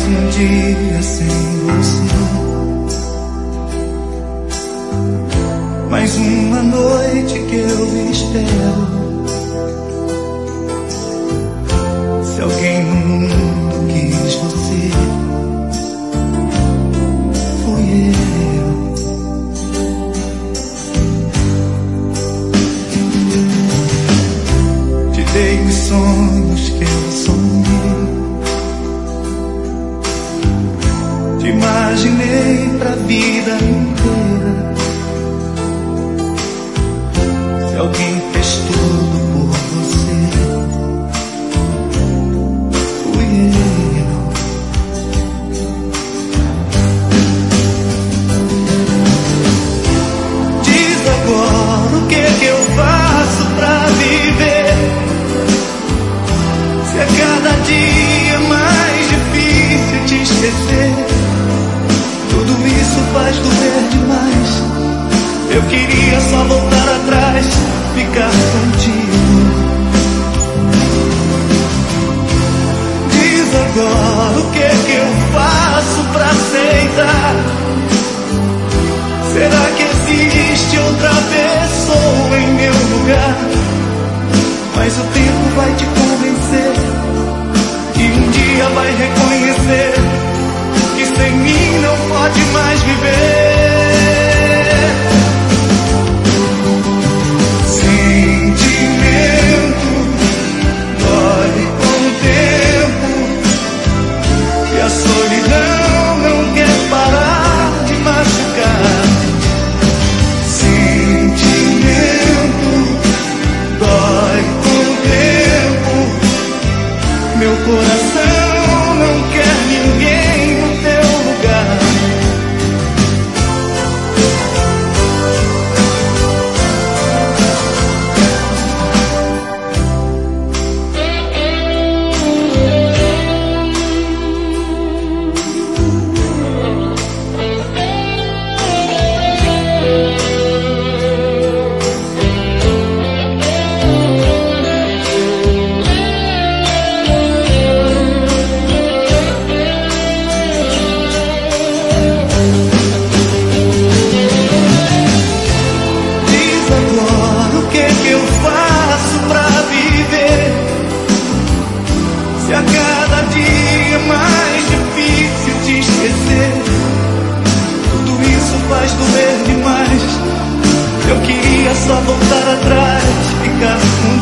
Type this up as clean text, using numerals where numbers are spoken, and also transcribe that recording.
mais um dia sem você, mais uma noite que eu espero. Se alguém no mundo quis você, fui eu. Te dei os sonhos que eu sonhei, te imaginei pra vida inteira. Se alguém fez tudo por você, fui eu. Diz agora o que eu faço pra viver, se a cada dia é mais difícil te esquecer. Tudo isso faz doer demais. Eu queria só voltar atrás, ficar contigo. Diz agora o que eu faço pra aceitar. Será que existe outra pessoa em meu lugar? Mas o tempo vai te convencer, e um dia vai reconhecer que sem mim não pode mais viver. Sentimento dói com o tempo, e a solidão não quer parar de machucar. Sentimento dói com o tempo, meu coração não quer ninguém no teu lugar. Se a cada dia é mais difícil te esquecer, tudo isso faz doer demais. Eu queria só voltar atrás, ficar com